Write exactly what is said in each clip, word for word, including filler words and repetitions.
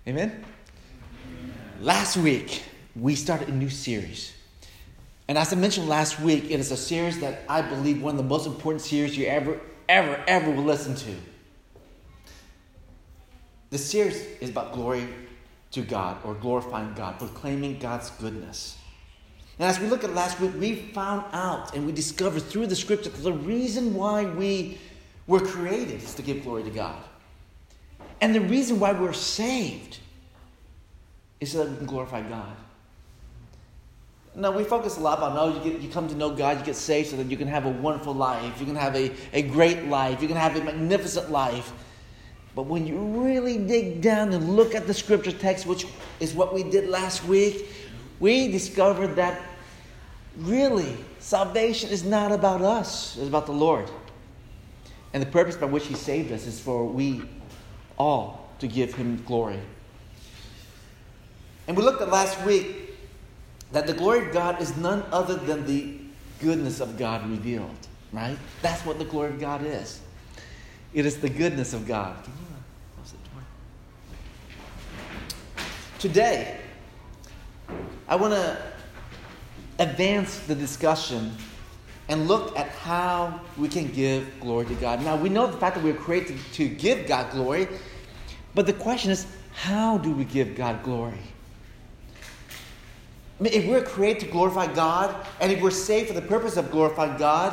Amen? Last week, we started a new series. And as I mentioned last week, it is a series that I believe one of the most important series you ever, ever, ever will listen to. The series is about glory to God, or glorifying God, proclaiming God's goodness. And as we look at last week, we found out and we discovered through the scripture that the reason why we were created is to give glory to God. And the reason why we're saved is so that we can glorify God. Now, we focus a lot about, no, you, get, you come to know God, you get saved so that you can have a wonderful life, you can have a, a great life, you can have a magnificent life. But when you really dig down and look at the scripture text, which is what we did last week, we discovered that really salvation is not about us, it's about the Lord. And the purpose by which He saved us is for we all to give Him glory. And we looked at last week that the glory of God is none other than the goodness of God revealed, right? That's what the glory of God is. It is the goodness of God. Can you close the door? Today, I want to advance the discussion and look at how we can give glory to God. Now, we know the fact that we are created to give God glory, but the question is, how do we give God glory? I mean, if we're created to glorify God, and if we're saved for the purpose of glorifying God,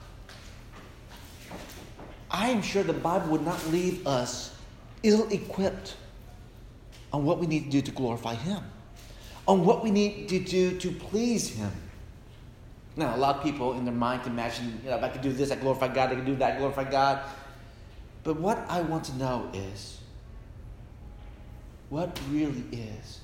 I am sure the Bible would not leave us ill-equipped on what we need to do to glorify Him, on what we need to do to please Him. Now, a lot of people in their mind can imagine, you know, if I could do this, I glorify God, I can do that, I glorify God. But what I want to know is, what really is,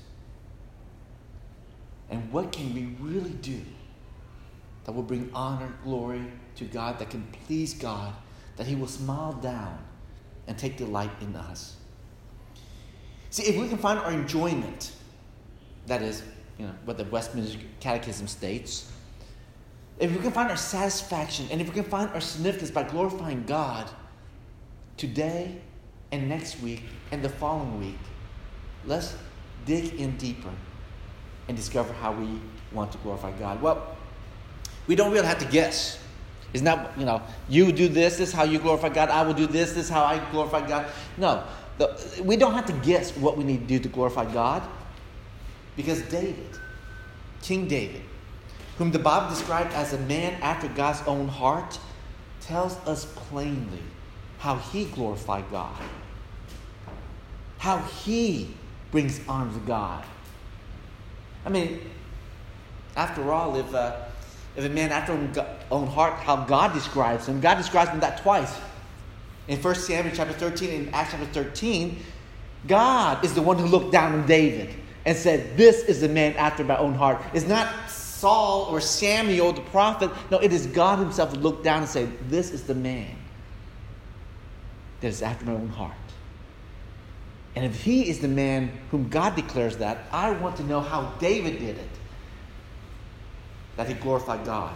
and what can we really do that will bring honor, glory to God, that can please God, that He will smile down and take delight in us. See, if we can find our enjoyment, that is, you know, what the Westminster Catechism states, if we can find our satisfaction, and if we can find our significance by glorifying God today and next week and the following week, let's dig in deeper and discover how we want to glorify God. Well, we don't really have to guess. It's not, you know, you do this, this is how you glorify God, I will do this, this is how I glorify God. No, the, we don't have to guess what we need to do to glorify God, because David, King David, whom the Bible described as a man after God's own heart, tells us plainly how he glorified God, how he brings honor to God. I mean, after all, if uh, if a man after his own heart, how God describes him, God describes him that twice. In First Samuel chapter thirteen and Acts chapter thirteen, God is the one who looked down on David and said, "This is the man after my own heart." It's not Saul or Samuel the prophet. No, it is God Himself who looked down and said, "This is the man that is after my own heart." And if He is the man whom God declares that, I want to know how David did it, that he glorified God.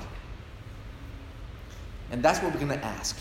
And that's what we're going to ask.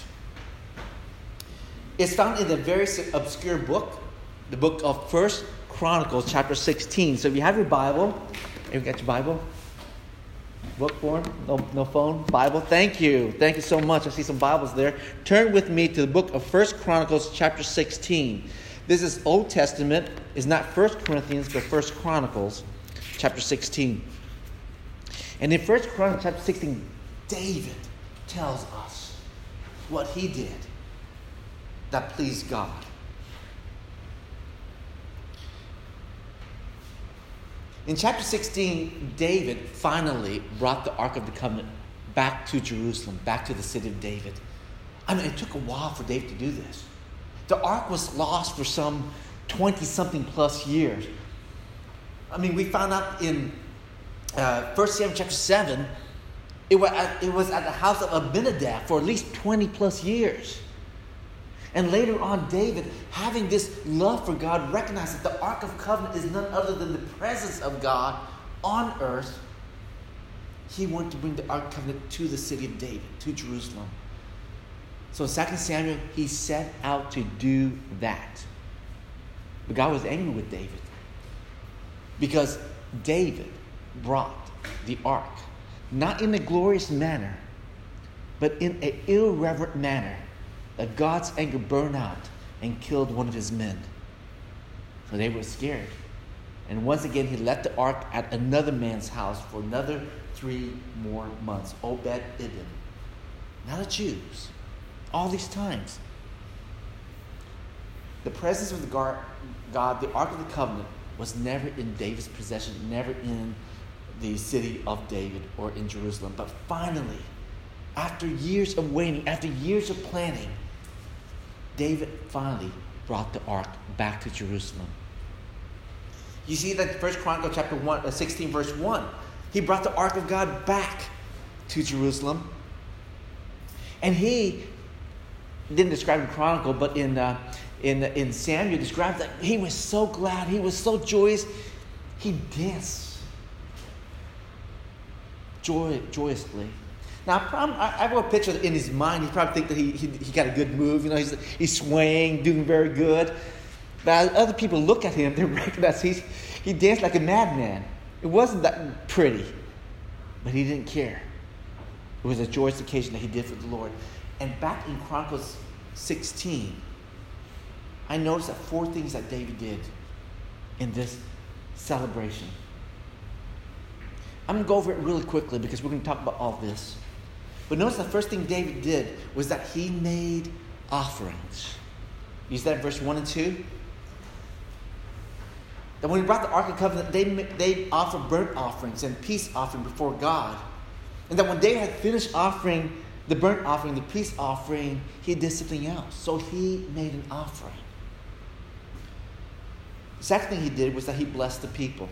It's found in a very obscure book, the book of First Chronicles, chapter sixteen. So if you have your Bible, if you got your Bible, book form, no, no phone, Bible. Thank you. Thank you so much. I see some Bibles there. Turn with me to the book of First Chronicles, chapter sixteen. This is Old Testament. It's not First Corinthians, but First Chronicles, chapter sixteen. And in First Chronicles, chapter sixteen, David tells us what he did that pleased God. In chapter sixteen, David finally brought the Ark of the Covenant back to Jerusalem, back to the city of David. I mean, it took a while for David to do this. The Ark was lost for some twenty-something plus years. I mean, we found out in uh, First Samuel chapter seven, it was, at, it was at the house of Abinadab for at least twenty plus years. And later on, David, having this love for God, recognized that the Ark of Covenant is none other than the presence of God on earth. He wanted to bring the Ark of Covenant to the city of David, to Jerusalem. So in Second Samuel, he set out to do that. But God was angry with David because David brought the ark, not in a glorious manner, but in an irreverent manner, that God's anger burned out and killed one of his men. So they were scared. And once again, he left the ark at another man's house for another three more months. Obed-Edom. Not the Jews. All these times. The presence of the God, the Ark of the Covenant, was never in David's possession, never in the city of David or in Jerusalem. But finally, after years of waiting, after years of planning, David finally brought the ark back to Jerusalem. You see that in First Chronicles chapter one, uh, sixteen, verse one. He brought the ark of God back to Jerusalem. And he didn't describe in Chronicle, but in uh, in in Samuel describes that he was so glad, he was so joyous, he danced joy joyously. Now, I, I have a picture in his mind. He probably think that he, he he got a good move. You know, he's he's swaying, doing very good. But as other people look at him, they recognize he's he danced like a madman. It wasn't that pretty, but he didn't care. It was a joyous occasion that he did for the Lord. And back in Chronicles sixteen, I noticed that four things that David did in this celebration. I'm going to go over it really quickly because we're going to talk about all this. But notice the first thing David did was that he made offerings. You see that in verse one and two? That when he brought the Ark of the Covenant, they, they offered burnt offerings and peace offering before God. And that when David had finished offering the burnt offering, the peace offering, he did something else. So he made an offering. The second thing he did was that he blessed the people.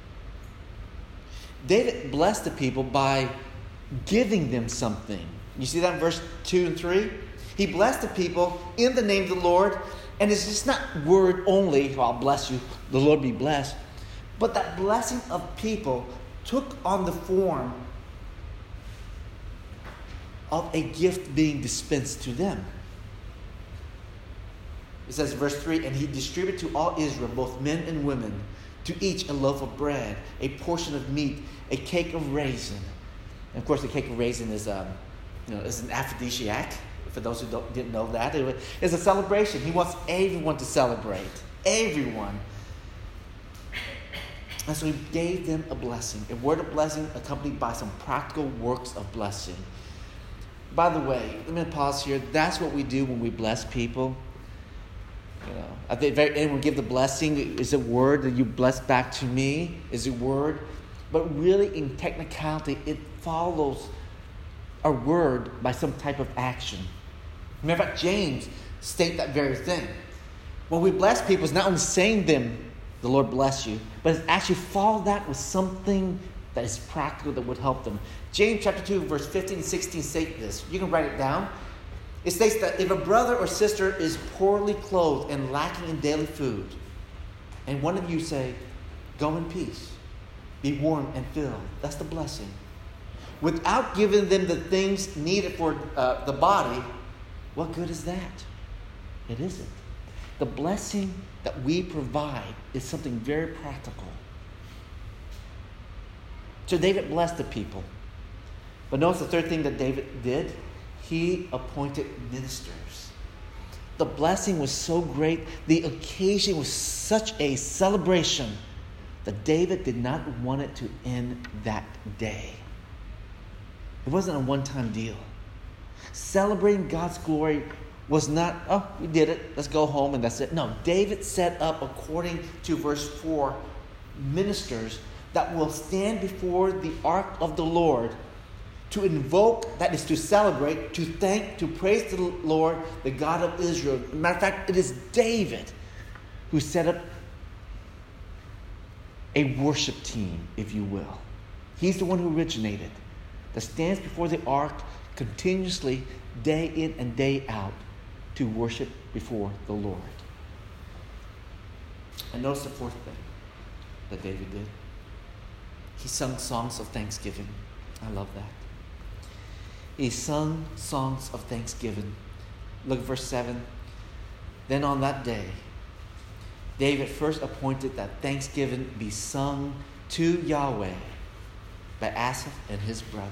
David blessed the people by giving them something. You see that in verse two and three? He blessed the people in the name of the Lord. And it's just not word only, well, I'll bless you, the Lord be blessed. But that blessing of people took on the form of a gift being dispensed to them. It says verse three, and he distributed to all Israel, both men and women, to each a loaf of bread, a portion of meat, a cake of raisin. And of course, the cake of raisin is, um, you know, is an aphrodisiac. For those who don't, didn't know that, it is a celebration. He wants everyone to celebrate. Everyone. And so he gave them a blessing, a word of blessing accompanied by some practical works of blessing. By the way, let me pause here. That's what we do when we bless people. You know, at the very end, we give the blessing. Is a word that you bless back to me? Is a word, but really, in technicality, it follows a word by some type of action. Matter of fact, James states that very thing. When we bless people, it's not only saying them, the Lord bless you, but it's actually follow that with something that is practical that would help them. James chapter two, verse fifteen and sixteen state this. You can write it down. It states that if a brother or sister is poorly clothed and lacking in daily food, and one of you say, go in peace, be warm and filled, that's the blessing. Without giving them the things needed for uh, the body, what good is that? It isn't. The blessing that we provide is something very practical. So David blessed the people. But notice the third thing that David did. He appointed ministers. The blessing was so great. The occasion was such a celebration that David did not want it to end that day. It wasn't a one-time deal. Celebrating God's glory was not, oh, we did it, let's go home and that's it. No, David set up, according to verse four, ministers that will stand before the ark of the Lord to invoke, that is to celebrate, to thank, to praise the Lord, the God of Israel. Matter of fact, it is David who set up a worship team, if you will. He's the one who originated, that stands before the ark continuously, day in and day out, to worship before the Lord. And notice the fourth thing that David did. He sung songs of thanksgiving. I love that. He sung songs of thanksgiving. Look at verse seven. Then on that day, David first appointed that thanksgiving be sung to Yahweh by Asaph and his brothers.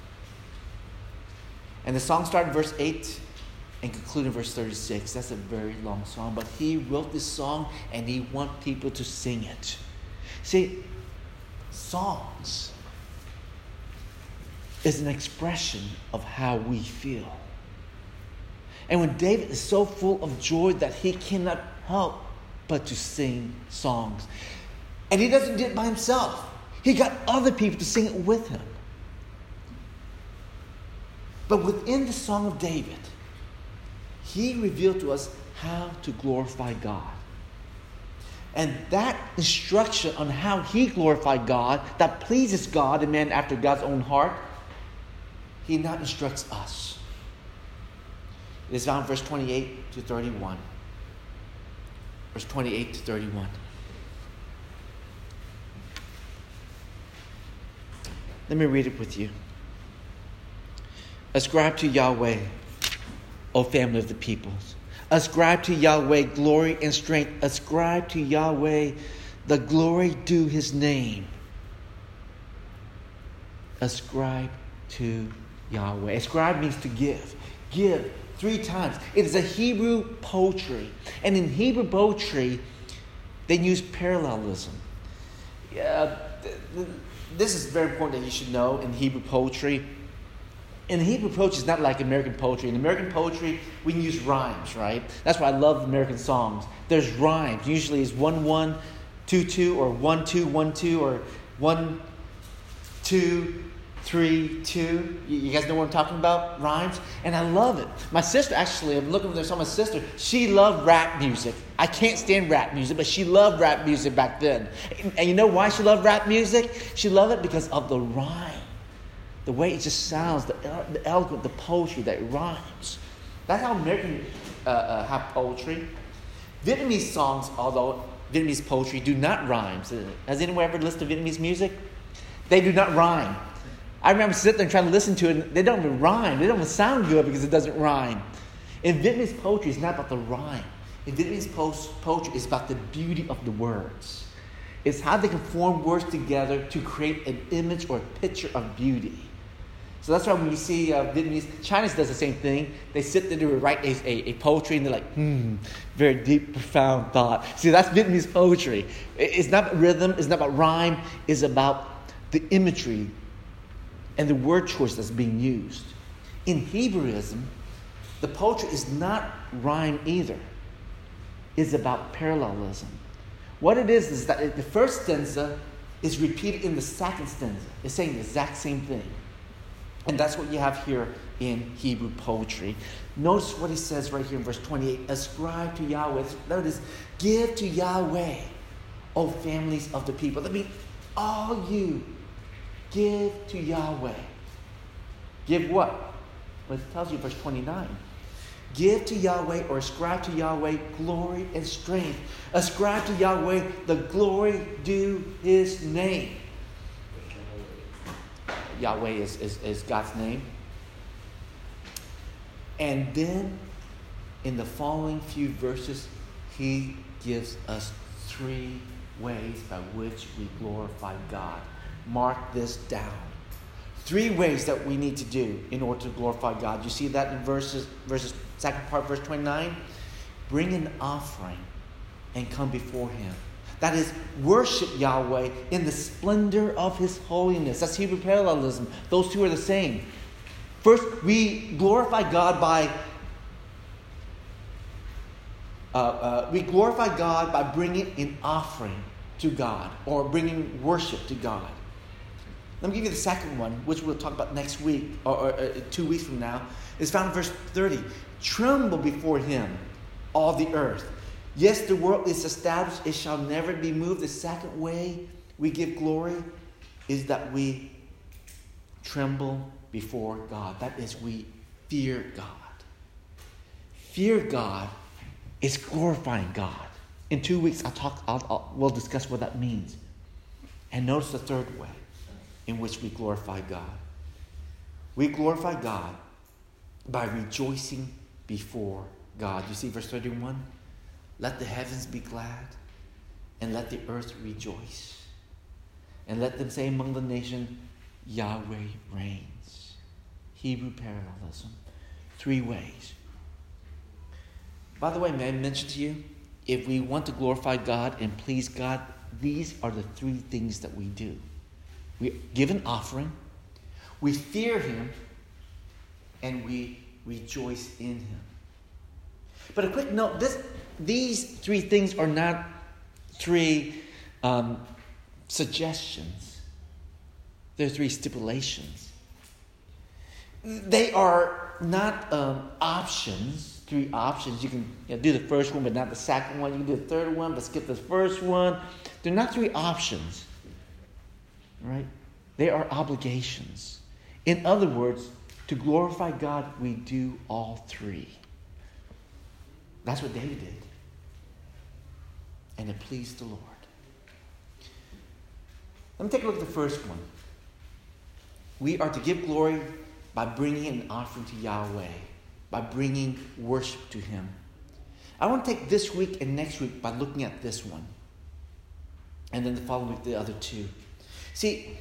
And the song started in verse eight and concluded in verse thirty-six. That's a very long song, but he wrote this song and he wants people to sing it. See, songs is an expression of how we feel. And when David is so full of joy that he cannot help but to sing songs. And he doesn't do it by himself. He got other people to sing it with him. But within the Song of David, he revealed to us how to glorify God. And that instruction on how he glorified God, that pleases God, a man after God's own heart, he now instructs us. It is found in verse twenty-eight to thirty-one. Verse twenty-eight to thirty-one. Let me read it with you. Ascribe to Yahweh, O family of the peoples. Ascribe to Yahweh glory and strength. Ascribe to Yahweh the glory due his name. Ascribe to Yahweh. Ascribe means to give. Give three times. It is a Hebrew poetry. And in Hebrew poetry, they use parallelism. Uh, this is very important that you should know in Hebrew poetry. In Hebrew poetry, it's not like American poetry. In American poetry, we can use rhymes, right? That's why I love American songs. There's rhymes. Usually it's one, one, two, two, or one, two, one, two, or one, two, three, two. You guys know what I'm talking about? Rhymes. And I love it. My sister, actually, I'm looking for some of my sister. She loved rap music. I can't stand rap music, but she loved rap music back then. And you know why she loved rap music? She loved it because of the rhyme. The way it just sounds, the, the eloquent, the poetry that rhymes. That's how Americans uh, uh, have poetry. Vietnamese songs, although Vietnamese poetry do not rhyme. Has anyone ever listened to Vietnamese music? They do not rhyme. I remember sitting there and trying to listen to it, and they don't even rhyme. They don't even sound good because it doesn't rhyme. In Vietnamese poetry, it's not about the rhyme. In Vietnamese poetry, it's about the beauty of the words. It's how they can form words together to create an image or a picture of beauty. So that's why when you see uh, Vietnamese, Chinese does the same thing. They sit there to write a, a, a poetry and they're like, hmm, very deep, profound thought. See, that's Vietnamese poetry. It's not about rhythm, it's not about rhyme, it's about the imagery and the word choice that's being used. In Hebrewism, the poetry is not rhyme either. It's about parallelism. What it is is that the first stanza is repeated in the second stanza. It's saying the exact same thing. And that's what you have here in Hebrew poetry. Notice what he says right here in verse twenty-eight. Ascribe to Yahweh. Notice, give to Yahweh, O families of the people. That means all you give to Yahweh. Give what? Well, it tells you in verse twenty-nine. Give to Yahweh or ascribe to Yahweh glory and strength. Ascribe to Yahweh the glory due his name. Yahweh is, is, is God's name. And then, in the following few verses, he gives us three ways by which we glorify God. Mark this down. Three ways that we need to do in order to glorify God. You see that in verses, verses second part, verse twenty-nine? Bring an offering and come before him. That is, worship Yahweh in the splendor of his holiness. That's Hebrew parallelism. Those two are the same. First, we glorify God by uh, uh, we glorify God by bringing an offering to God or bringing worship to God. Let me give you the second one, which we'll talk about next week or, or uh, two weeks from now. It's found in verse thirty. Tremble before him, all the earth. Yes, the world is established. It shall never be moved. The second way we give glory is that we tremble before God. That is, we fear God. Fear God is glorifying God. In two weeks, I'll talk. I'll, I'll, we'll discuss what that means. And notice the third way in which we glorify God. We glorify God by rejoicing before God. You see verse thirty-one? Let the heavens be glad and let the earth rejoice. And let them say among the nations, Yahweh reigns. Hebrew parallelism. Three ways. By the way, may I mention to you, if we want to glorify God and please God, these are the three things that we do. We give an offering, we fear Him, and we rejoice in Him. But a quick note, this, these three things are not three um, suggestions. They're three stipulations. They are not um, options, three options. You can you know, do the first one, but not the second one. You can do the third one, but skip the first one. They're not three options, right? They are obligations. In other words, to glorify God, we do all three. That's what David did. And it pleased the Lord. Let me take a look at the first one. We are to give glory by bringing an offering to Yahweh, by bringing worship to Him. I want to take this week and next week by looking at this one. And then the following week, the other two. See,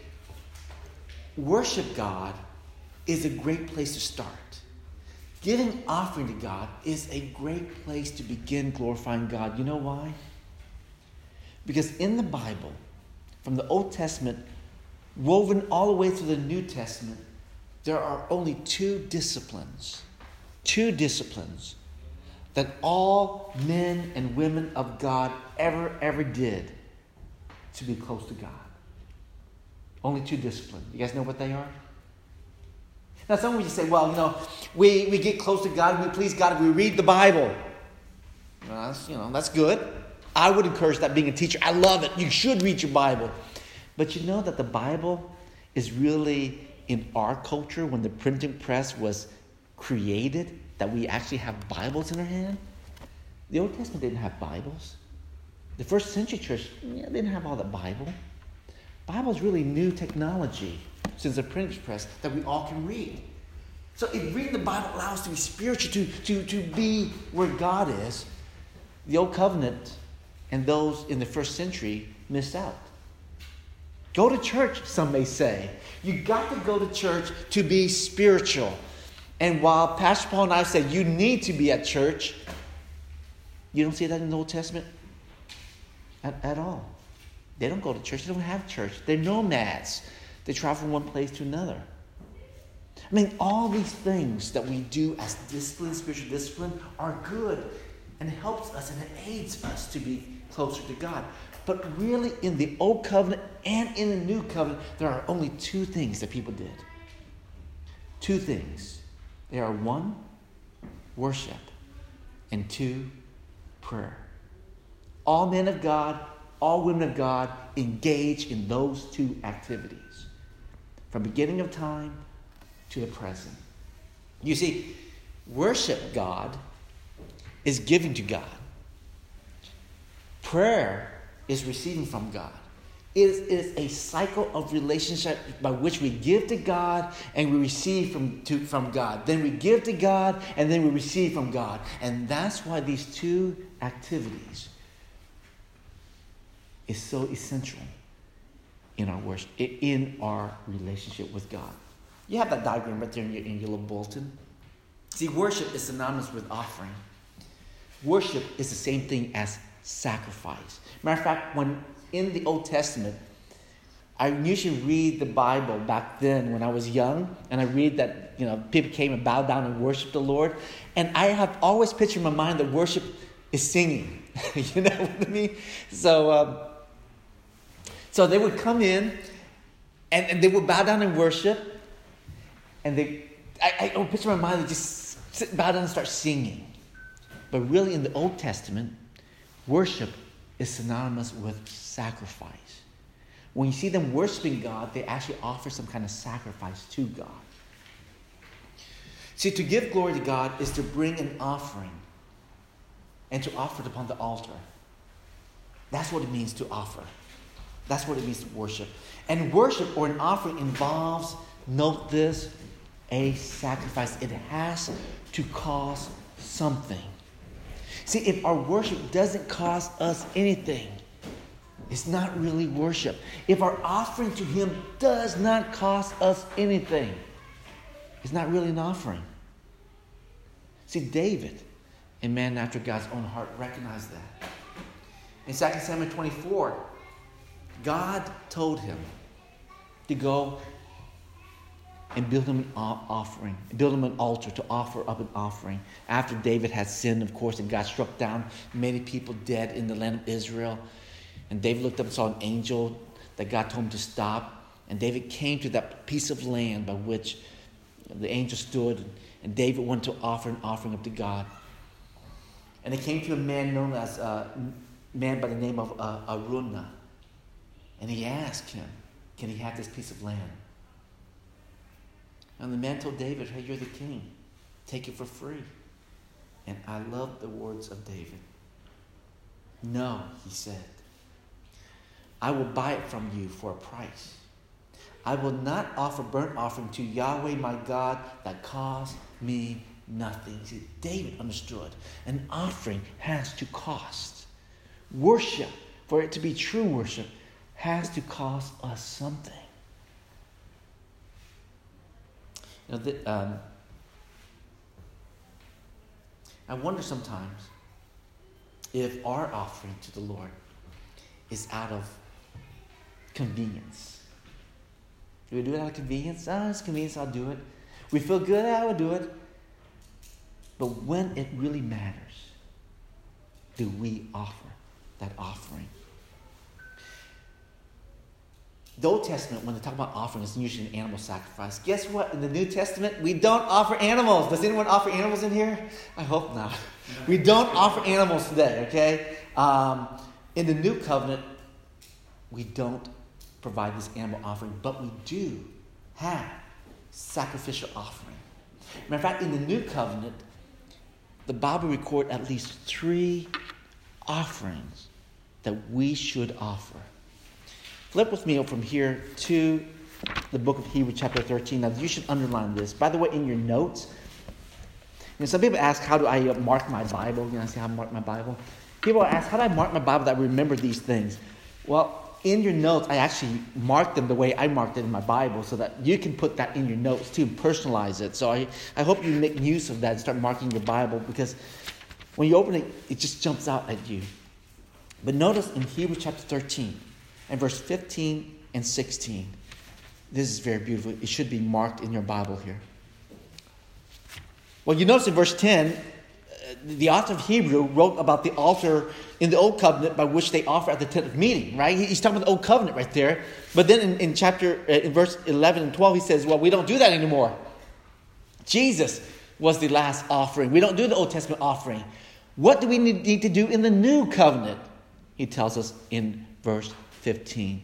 worship God is a great place to start. Giving offering to God is a great place to begin glorifying God. You know why? Because in the Bible, from the Old Testament, woven all the way through the New Testament, there are only two disciplines, two disciplines that all men and women of God ever, ever did to be close to God. Only two disciplines. You guys know what they are? Now, some of you say, well, you know, we, we get close to God, we please God if we read the Bible. Well, that's, you know, that's good. I would encourage that being a teacher. I love it. You should read your Bible. But you know that the Bible is really in our culture when the printing press was created, that we actually have Bibles in our hand. The Old Testament didn't have Bibles. The first century church yeah, didn't have all the Bible. Bible is really new technology since the printing press that we all can read. So if reading the Bible allows us to be spiritual, to, to, to be where God is, the Old Covenant and those in the first century missed out. Go to church, some may say. You got to go to church to be spiritual. And while Pastor Paul and I said you need to be at church, you don't see that in the Old Testament at, at all. They don't go to church. They don't have church. They're nomads. They travel from one place to another. I mean, all these things that we do as discipline, spiritual discipline, are good and helps us and it aids us to be closer to God. But really, in the Old Covenant and in the New Covenant, there are only two things that people did. Two things. They are one, worship, and two, prayer. All men of God, all women of God engage in those two activities. From beginning of time to the present. You see, worship God is giving to God. Prayer is receiving from God. It is, it is a cycle of relationship by which we give to God and we receive from, to, from God. Then we give to God and then we receive from God. And that's why these two activities is so essential in our worship, in our relationship with God. You have that diagram right there in your, in your little bulletin. See, worship is synonymous with offering. Worship is the same thing as sacrifice. Matter of fact, when in the Old Testament, I usually read the Bible back then when I was young, and I read that, you know, people came and bowed down and worshiped the Lord. And I have always pictured in my mind that worship is singing. You know what I mean? So, um, so they would come in, and, and they would bow down and worship, and they, I, I would picture in my mind they just sit, bow down and start singing. But really, in the Old Testament, worship is synonymous with sacrifice. When you see them worshiping God, they actually offer some kind of sacrifice to God. See, to give glory to God is to bring an offering and to offer it upon the altar. That's what it means to offer. That's what it means to worship. And worship or an offering involves, note this, a sacrifice. It has to cost something. See, if our worship doesn't cost us anything, It's not really worship. If our offering to him does not cost us anything, it's not really an offering. See, David, a man after God's own heart, recognized that. In Second Samuel twenty-four, God told him to go and build him an offering, build him an altar to offer up an offering. After David had sinned, of course, and God struck down many people dead in the land of Israel. And David looked up and saw an angel that God told him to stop. And David came to that piece of land by which the angel stood. And David wanted to offer an offering up to God. And it came to a man known as a man by the name of uh, Araunah. And he asked him, can he have this piece of land? And the man told David, hey, you're the king. Take it for free. And I love the words of David. No, he said. I will buy it from you for a price. I will not offer burnt offering to Yahweh my God that costs me nothing. See, David understood an offering has to cost. Worship, for it to be true worship, has to cost us something. You know, the, um, I wonder sometimes if our offering to the Lord is out of convenience. Do we do it out of convenience? Ah, oh, it's convenience, I'll do it. We feel good, I will do it. But when it really matters, do we offer that offering? The Old Testament, when they talk about offering, it's usually an animal sacrifice. Guess what? In the New Testament, we don't offer animals. Does anyone offer animals in here? I hope not. We don't offer animals today, okay? Um, in the New Covenant, we don't provide this animal offering, but we do have sacrificial offering. Matter of fact, in the New Covenant, the Bible records at least three offerings that we should offer. Flip with me from here to the book of Hebrews chapter thirteen. Now, you should underline this. By the way, in your notes, you know, some people ask, how do I mark my Bible? You know, I say, how do I mark my Bible? People ask, how do I mark my Bible that I remember these things? Well, in your notes, I actually marked them the way I marked it in my Bible so that you can put that in your notes too and personalize it. So I, I hope you make use of that and start marking your Bible, because when you open it, it just jumps out at you. But notice in Hebrews chapter thirteen and verse fifteen and sixteen, this is very beautiful. It should be marked in your Bible here. Well, you notice in verse ten, the author of Hebrew wrote about the altar in the Old Covenant by which they offer at the tent of meeting, right? He's talking about the Old Covenant right there. But then in, in chapter, uh, in verse eleven and twelve, he says, well, we don't do that anymore. Jesus was the last offering. We don't do the Old Testament offering. What do we need to do in the New Covenant? He tells us in verse fifteen.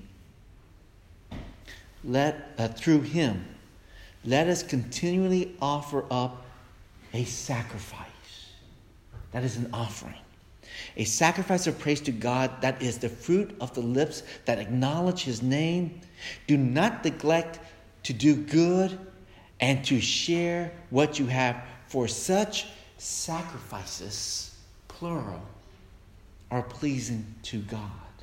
Let, uh, through him, let us continually offer up a sacrifice. That is an offering. A sacrifice of praise to God, that is the fruit of the lips that acknowledge his name. Do not neglect to do good and to share what you have, for such sacrifices, plural, are pleasing to God.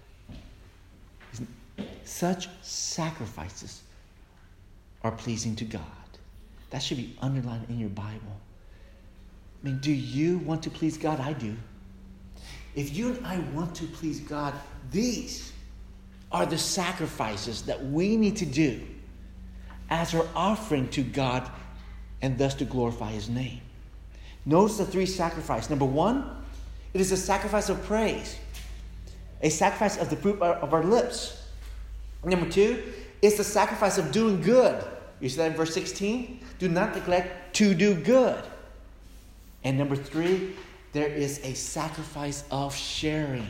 Such sacrifices are pleasing to God. That should be underlined in your Bible. I mean, do you want to please God? I do. If you and I want to please God, these are the sacrifices that we need to do as our offering to God, and thus to glorify his name. Notice the three sacrifices. Number one, it is a sacrifice of praise. A sacrifice of the fruit of our lips. Number two, it's the sacrifice of doing good. You see that in verse sixteen? Do not neglect to do good. And number three, there is a sacrifice of sharing.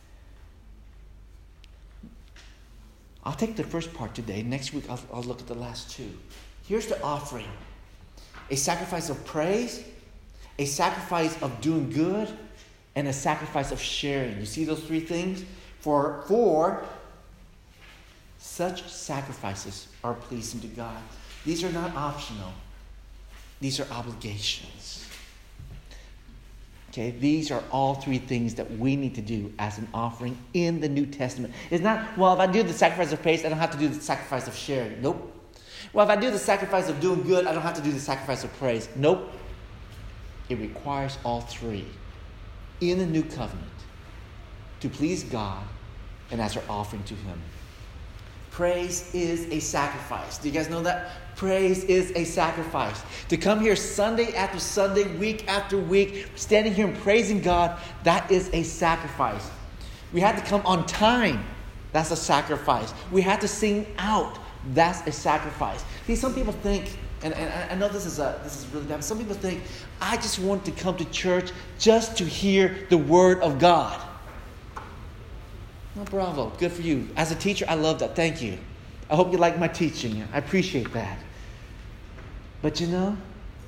I'll take the first part today. Next week, I'll, I'll look at the last two. Here's the offering. A sacrifice of praise, a sacrifice of doing good, and a sacrifice of sharing. You see those three things? For, for such sacrifices are pleasing to God. These are not optional. These are obligations. Okay, these are all three things that we need to do as an offering in the New Testament. It's not, well, if I do the sacrifice of praise, I don't have to do the sacrifice of sharing. Nope. Well, if I do the sacrifice of doing good, I don't have to do the sacrifice of praise. Nope. It requires all three in the new covenant to please God and as our offering to Him. Praise is a sacrifice. Do you guys know that? Praise is a sacrifice. To come here Sunday after Sunday, week after week, standing here and praising God, that is a sacrifice. We had to come on time. That's a sacrifice. We had to sing out. That's a sacrifice. See, some people think, and, and I know this is a, this is really bad, but some people think, I just want to come to church just to hear the Word of God. Well, bravo. Good for you. As a teacher, I love that. Thank you. I hope you like my teaching. I appreciate that. But you know,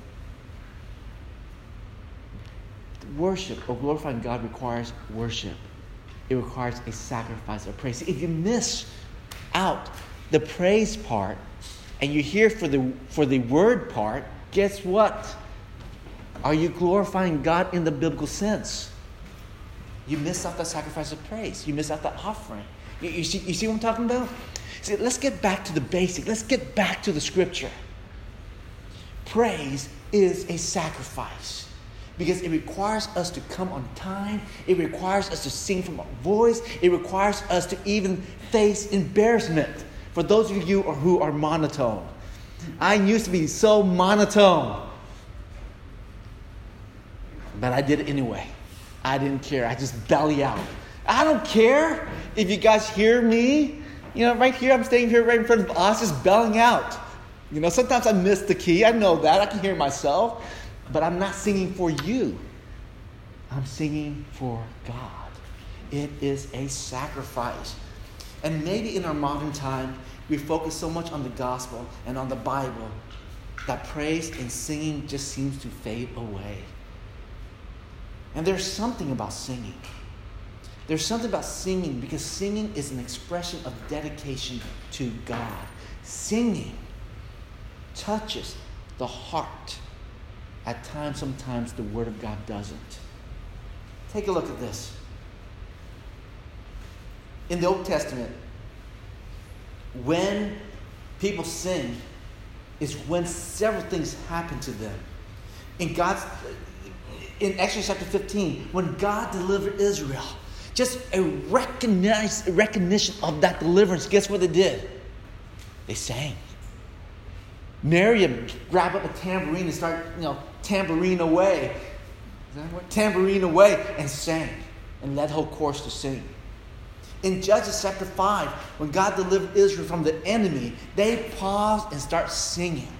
worship or glorifying God requires worship. It requires a sacrifice of praise. If you miss out the praise part and you're here for the for the word part, guess what? Are you glorifying God in the biblical sense? You miss out the sacrifice of praise. You miss out the offering. You, you, see, you see what I'm talking about? See, let's get back to the basic. Let's get back to the scripture. Praise is a sacrifice because it requires us to come on time. It requires us to sing from our voice. It requires us to even face embarrassment. For those of you who are monotone, I used to be so monotone, but I did it anyway. I didn't care. I just belly out. I don't care if you guys hear me. You know, right here, I'm staying here right in front of us, just belling out. You know, sometimes I miss the key. I know that. I can hear myself. But I'm not singing for you. I'm singing for God. It is a sacrifice. And maybe in our modern time, we focus so much on the gospel and on the Bible that praise and singing just seems to fade away. And there's something about singing. There's something about singing because singing is an expression of dedication to God. Singing touches the heart. At times, sometimes the Word of God doesn't. Take a look at this. In the Old Testament, when people sing, is when several things happen to them. In God's In Exodus chapter fifteen, when God delivered Israel, just a recognize, recognition of that deliverance, guess what they did? They sang. Miriam grabbed up a tambourine and started, you know, tambourine away. Is that what? Tambourine away and sang and led the whole chorus to sing. In Judges chapter five, when God delivered Israel from the enemy, they paused and started singing.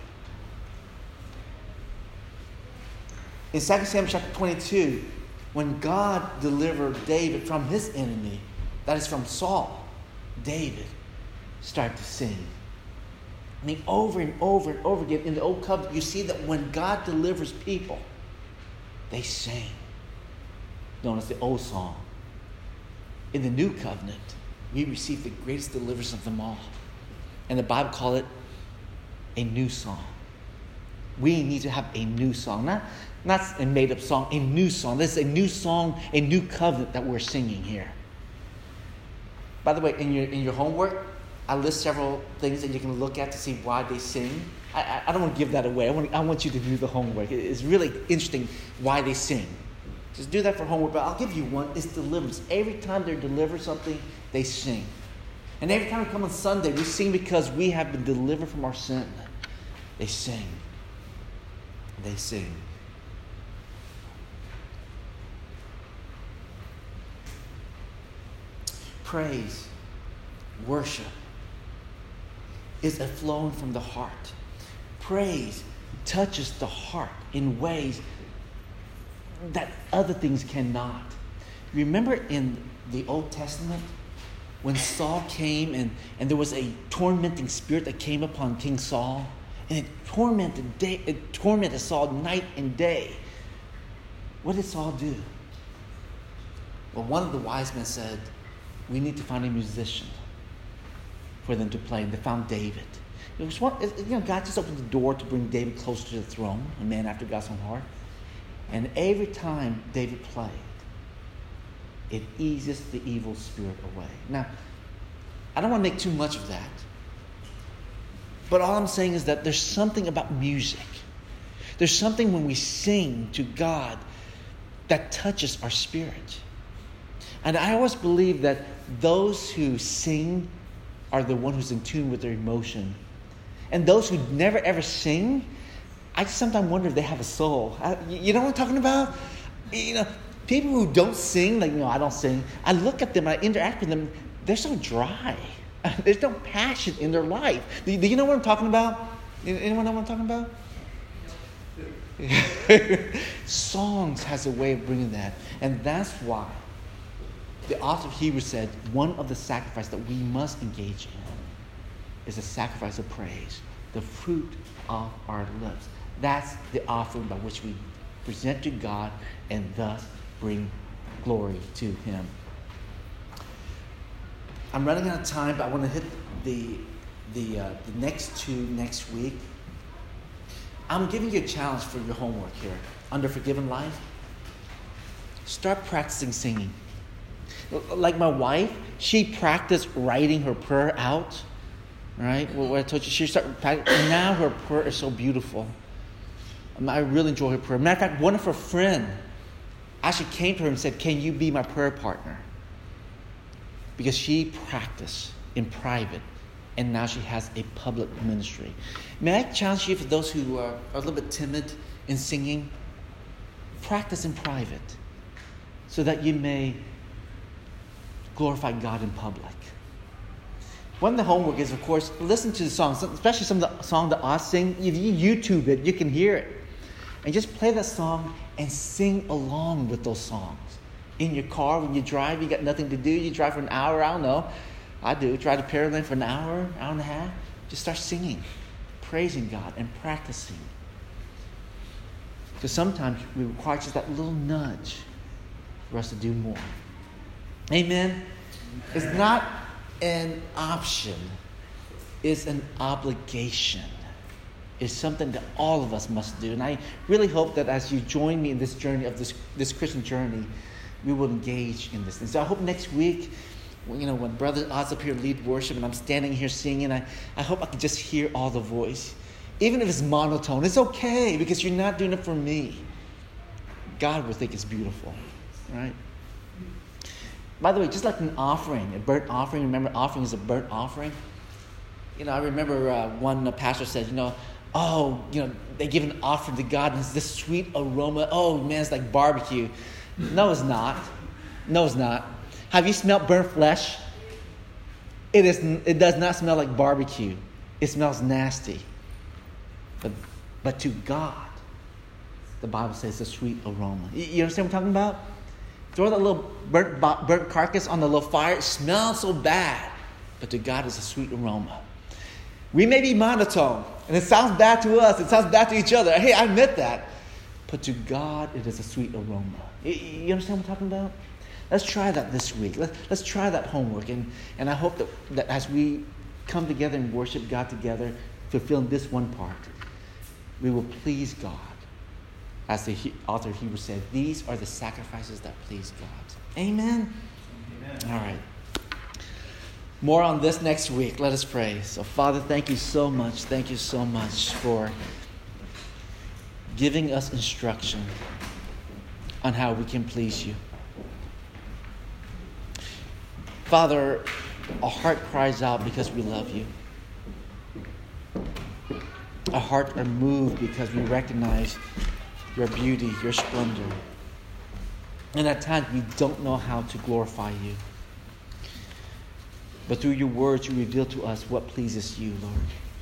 In Second Samuel chapter twenty-two, when God delivered David from his enemy, that is from Saul, David started to sing. I mean, over and over and over again in the Old Covenant, you see that when God delivers people, they sing. Known as the old song. In the New Covenant, we receive the greatest deliverance of them all. And the Bible calls it a new song. We need to have a new song. Not, not a made-up song, a new song. This is a new song, a new covenant that we're singing here. By the way, in your in your homework, I list several things that you can look at to see why they sing. I, I, I don't want to give that away. I want, I want you to do the homework. It's really interesting why they sing. Just do that for homework, but I'll give you one. It's deliverance. Every time they deliver something, they sing. And every time we come on Sunday, we sing because we have been delivered from our sin. They sing. They sing. Praise, worship is a flowing from the heart. Praise touches the heart in ways that other things cannot. Remember in the Old Testament when Saul came and, and there was a tormenting spirit that came upon King Saul, and it tormented day, it tormented Saul night and day. What did Saul do? Well, one of the wise men said, we need to find a musician for them to play. And they found David. It was one, you know, God just opened the door to bring David closer to the throne, a man after God's own heart. And every time David played, it eases the evil spirit away. Now, I don't want to make too much of that. But all I'm saying is that there's something about music. There's something when we sing to God that touches our spirit. And I always believe that those who sing are the one who's in tune with their emotion. And those who never ever sing, I sometimes wonder if they have a soul. I, you know what I'm talking about? You know, people who don't sing, like, you know, I don't sing. I look at them, I interact with them. They're so dry. There's no passion in their life. Do, do you know what I'm talking about? Anyone know what I'm talking about? Songs has a way of bringing that. And that's why the author of Hebrews said one of the sacrifices that we must engage in is a sacrifice of praise, the fruit of our lips. That's the offering by which we present to God and thus bring glory to Him. I'm running out of time, but I want to hit the the uh, the next two next week. I'm giving you a challenge for your homework here. Under Forgiven Life, start practicing singing. Like my wife, she practiced writing her prayer out. Right? What I told you, she started practicing. And now her prayer is so beautiful. I really enjoy her prayer. Matter of fact, one of her friends actually came to her and said, "Can you be my prayer partner?" Because she practiced in private, and now she has a public ministry. May I challenge you, for those who are a little bit timid in singing, practice in private so that you may glorify God in public. One of the homework is, of course, listen to the songs, especially some of the songs that I sing. If you YouTube it, you can hear it. And just play that song and sing along with those songs. In your car, when you drive, you got nothing to do. You drive for an hour, I don't know. I do. Drive to Pearland for an hour, hour and a half. Just start singing, praising God, and practicing. Because sometimes we require just that little nudge for us to do more. Amen? It's not an option. It's an obligation. It's something that all of us must do. And I really hope that as you join me in this journey of this, this Christian journey, we will engage in this. And so I hope next week, you know, when Brother Oz up here lead worship and I'm standing here singing, I, I hope I can just hear all the voice. Even if it's monotone, it's okay because you're not doing it for me. God will think it's beautiful, right? By the way, just like an offering, a burnt offering, remember offering is a burnt offering. You know, I remember uh, one uh, pastor said, you know, oh, you know, they give an offering to God and it's this sweet aroma. Oh, man, it's like barbecue. No, it's not. No, it's not. Have you smelled burnt flesh? It is. It does not smell like barbecue. It smells nasty. But, but to God, the Bible says it's a sweet aroma. You, you understand what I'm talking about? Throw that little burnt, burnt carcass on the little fire. It smells so bad. But to God, it's a sweet aroma. We may be monotone, and it sounds bad to us. It sounds bad to each other. Hey, I admit that. But to God, it is a sweet aroma. You understand what I'm talking about? Let's try that this week. Let's, let's try that homework. And, and I hope that, that as we come together and worship God together, fulfilling this one part, we will please God. As the author of Hebrews said, these are the sacrifices that please God. Amen? Amen. All right. More on this next week. Let us pray. So, Father, thank you so much. Thank you so much for giving us instruction on how we can please you. Father, our heart cries out because we love you. Our hearts are moved because we recognize your beauty, your splendor. And at times we don't know how to glorify you. But through your words, you reveal to us what pleases you, Lord.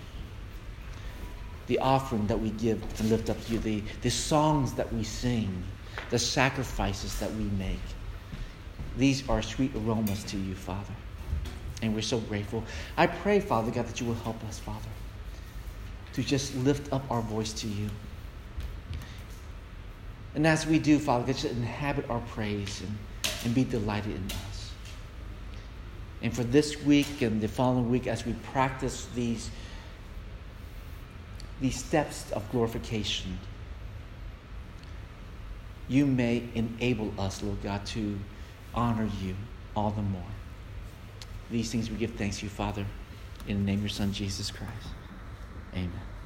The offering that we give to lift up to you, the, the songs that we sing, the sacrifices that we make. These are sweet aromas to you, Father. And we're so grateful. I pray, Father God, that you will help us, Father, to just lift up our voice to you. And as we do, Father, God, just inhabit our praise and, and be delighted in us. And for this week and the following week, as we practice these, these steps of glorification, you may enable us, Lord God, to honor you all the more. These things we give thanks to you, Father, in the name of your Son, Jesus Christ. Amen.